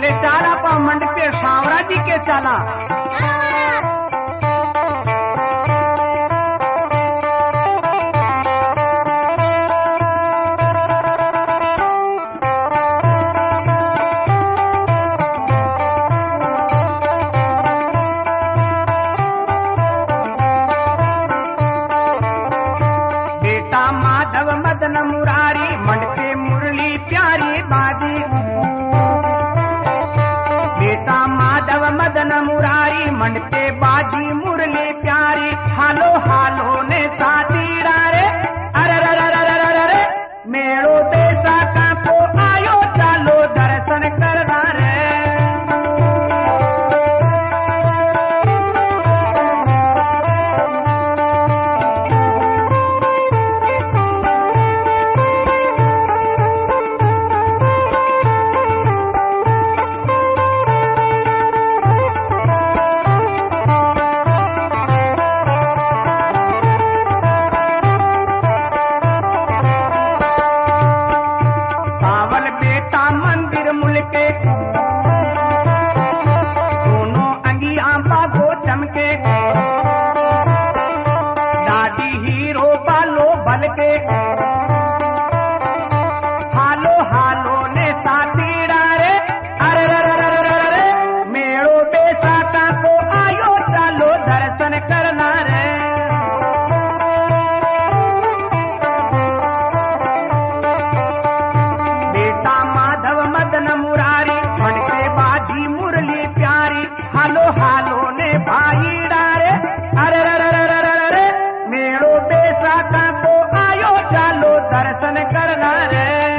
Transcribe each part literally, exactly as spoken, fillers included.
ले चाला पा मंड पे सांवरा जी के चाला। माधव मदन मुरारी मंडपे मुरली प्यारी बाजी। बेटा माधव मदन मुरारी मंडपे बाजी मुरली प्यारी। हालो हालो ने साथी रे अरे रे मेड़ो देसा का को आयो चालो दर्शन करना रे। दोनों अंगियां बागो चमके दादी हीरो बालो बल के। हालो हालो ने साथी रे अरे रे मेड़ो बेसा का को आयो चालो दर्शन करना रे। बेटा माधव मदन मुरारी मंडपे बाजी मुरली प्यारी। हालो हालो ने भाई रे अरे रे मेड़ो बेसा का को आयो चालो दर्शन करना रे।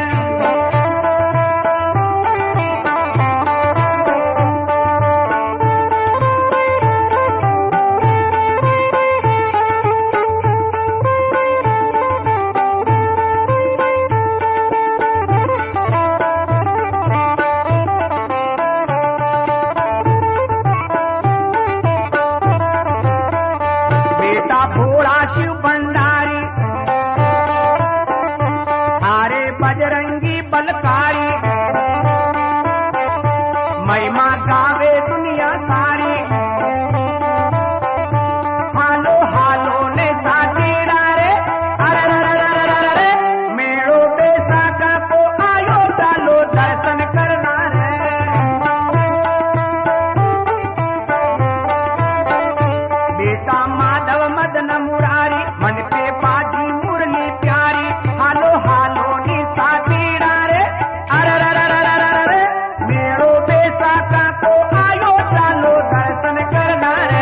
भोला शिव भंडारी आरे बजरंगी बलकारी। महिमा गावे दुनिया सारी। हालो हालो ने साथी रे अरे मेड़ो बेसा का को आयो चालो दर्शन करना रे। बेटा माधव मदन मुरारी मंडपे बाजी मुरली प्यारी। हालो हालो नी साथी रे अरे मेड़ो बेसा का को आयो चालो दर्शन करना रे।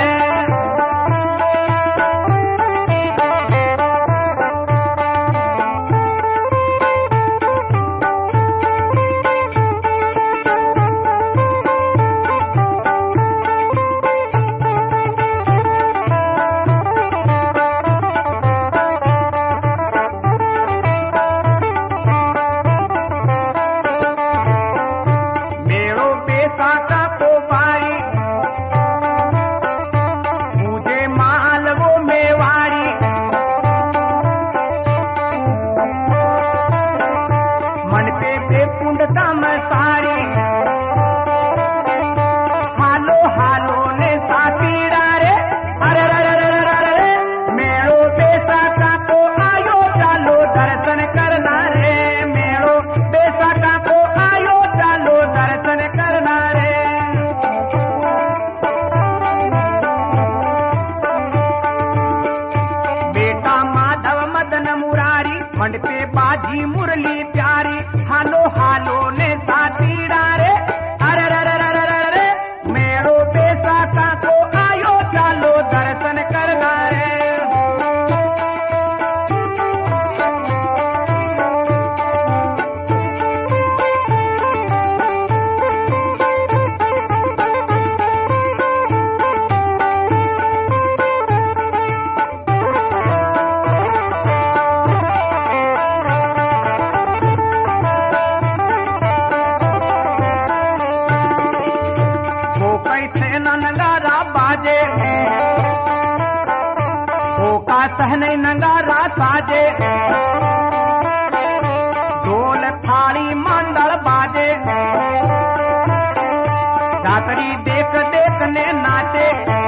हालो हालो ने साथी रे अरे मेड़ो बेसा का को आयो चालो दर्शन करना रे। मेड़ो बेसा का को आयो चालो दर्शन करना रे। बेटा माधव मदन मुरारी मंडपे बाजी मुरली प्यारी। हालो हालो ने साथी रे अरे मेड़ो बेसा का को आयो चालो दर्शन करना रे। नगारा बाजे ओका सहने नगारा साजे। ढोल थाली मंडल बाजे जातरी देख देख ने नाचे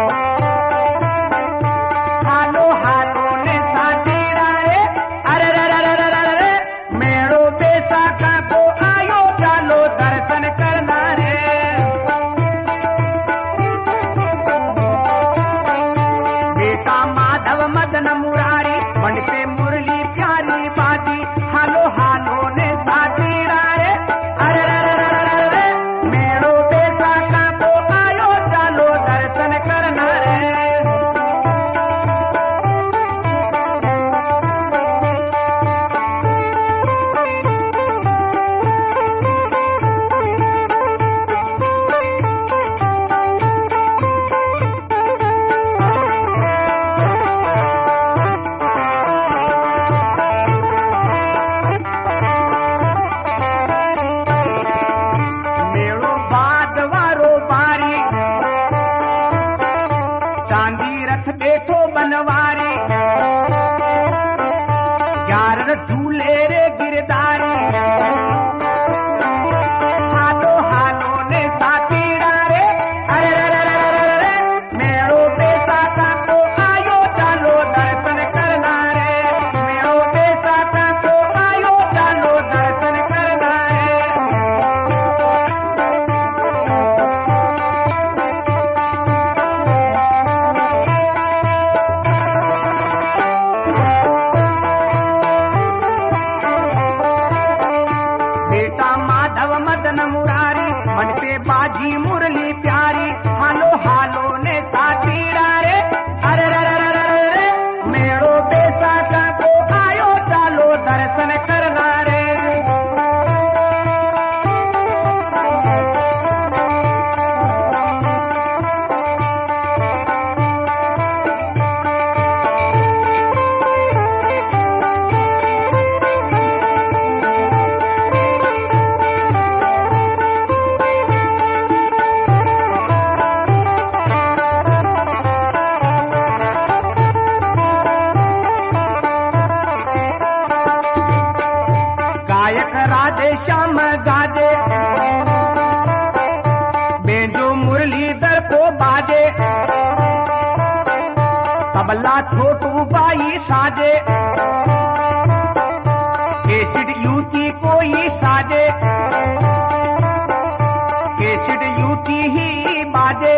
हालो हालो ने साथीड़ा रे अरे रे रे रे रे रे मेड़ो बैसाखा को आयो चालो दर्शन करना रे बेटा माधव मदन मुरारी मंडपे मुरली प्यारी बाजी हालो हालो ने साथीड़ा रे अरे रे रे रे रे रे मेड़ो बैसाखा को आयो चालो दर्शन करना रे मेड़ो बाद वारो बारी चांदी रथ देखो बनवारी ग्यारह झूले रे गिरदारी हालो हालो ने साथीड़ा रे अरे रे रे रे रे मेड़ो बैसाखा को आयो चालो दर्शन करना रे मेड़ो बैसाखा को आयो चालो दर्शन करना रे बेटा माधव मदन मुरारी मन पे बाजी मुरली प्यारी हालो हालो ने साथीड़ा रे अरे रे रे रे रे रे मेड़ो बैसाखा को आयो चालो दर्शन करना रे गायक राधे श्याम गाजे बेंजो मुरलीधर को बाजे तबला छोटू बाई साजे केसिड यूती कोई साजे केसिड यूती ही बाजे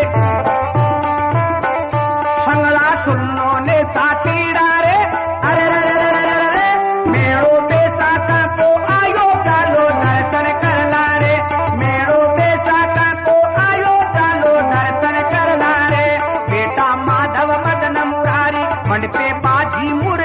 संगला सुनो ने साथीड़ा रे अरे रे रे रे रे रे मेड़ो बैसाखा को आयो चालो दर्शन करना रे मेड़ो बैसाखा को आयो चालो दर्शन करना रे बेटा माधव मदन मुरारी मंडपे बाजी मुरली